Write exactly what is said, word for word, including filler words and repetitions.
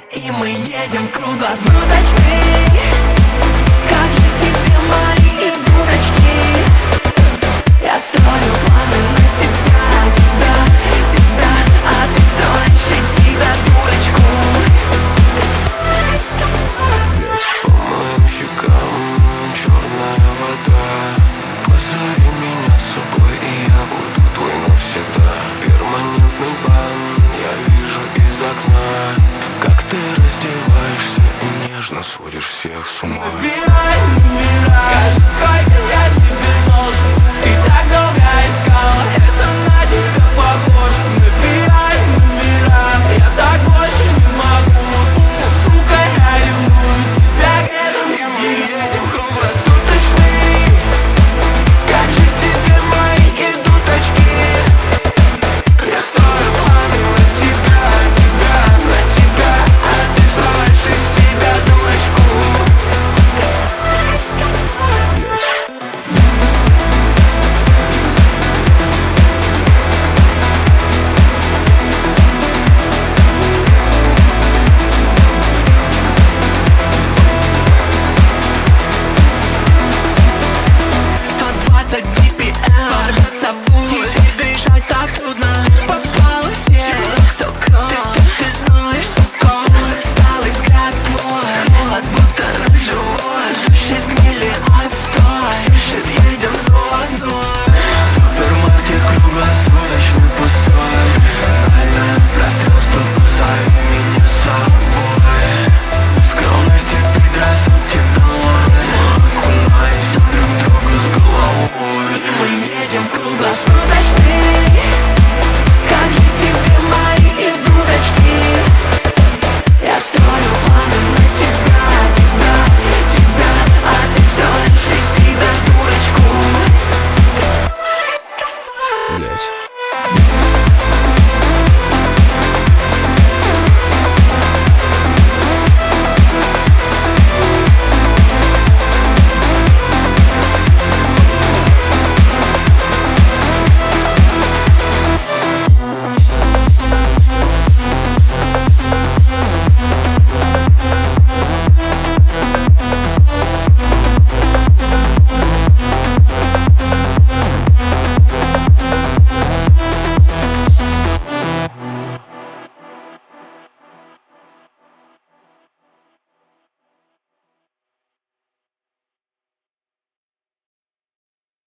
И мы едем в круглосуточный. Как же тебе мои дудочки? Я строю планы на тебя, тебя, тебя, а ты строишь из себя дурочку. По моим щекам черная вода. Позови меня с собой, и я буду твой навсегда. Перманентный бан я вижу из окна, как ты раздеваешься и нежно сводишь всех с ума.